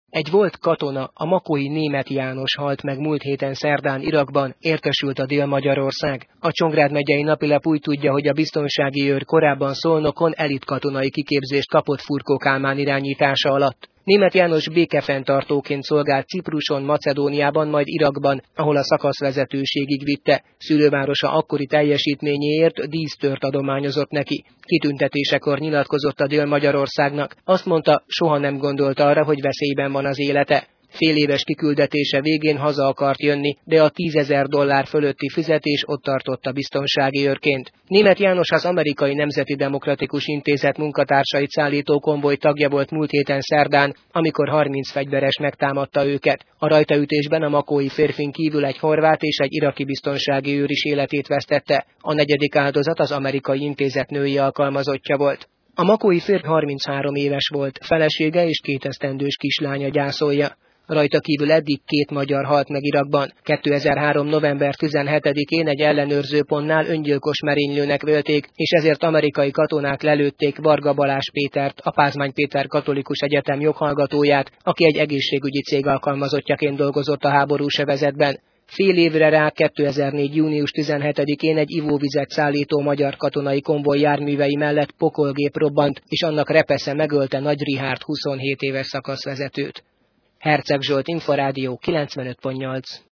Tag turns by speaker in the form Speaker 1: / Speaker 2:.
Speaker 1: Egy volt katona, a makói Németh János halt meg múlt héten szerdán Irakban, értesült a Dél-Magyarország. A Csongrád megyei napilap úgy tudja, hogy a biztonsági őr korábban Szolnokon elitkatonai kiképzést kapott Furkó Kálmán irányítása alatt. Németh János békefenntartóként szolgált Cipruson, Macedóniában, majd Irakban, ahol a szakaszvezetőségig vitte. Szülővárosa akkori teljesítményéért dísztört adományozott neki. Kitüntetésekor nyilatkozott a Dél-Magyarországnak. Azt mondta, soha nem gondolta arra, hogy veszélyben van az élete. Féléves kiküldetése végén haza akart jönni, de a $10,000 fölötti fizetés ott tartotta biztonsági őrként. Németh János az Amerikai Nemzeti Demokratikus Intézet munkatársait szállító konvoj tagja volt múlt héten szerdán, amikor 30 fegyveres megtámadta őket. A rajtaütésben a makói férfin kívül egy horvát és egy iraki biztonsági őr is életét vesztette. A negyedik áldozat az Amerikai Intézet női alkalmazottja volt. A makói férfi 33 éves volt, felesége és 2 esztendős kislánya gyászolja. Rajta kívül eddig 2 magyar halt meg Irakban. 2003. november 17-én egy ellenőrzőpontnál öngyilkos merénylőnek vélték, és ezért amerikai katonák lelőtték Varga Balázs Pétert, a Pázmány Péter Katolikus Egyetem joghallgatóját, aki egy egészségügyi cég alkalmazottjaként dolgozott a háborús övezetben. Fél évre rá 2004. június 17-én egy ivóvizet szállító magyar katonai konvoj járművei mellett pokolgép robbant, és annak repesze megölte Nagy Richárd 27 éves szakaszvezetőt. Herceg Zsolt, Inforádió 95.8.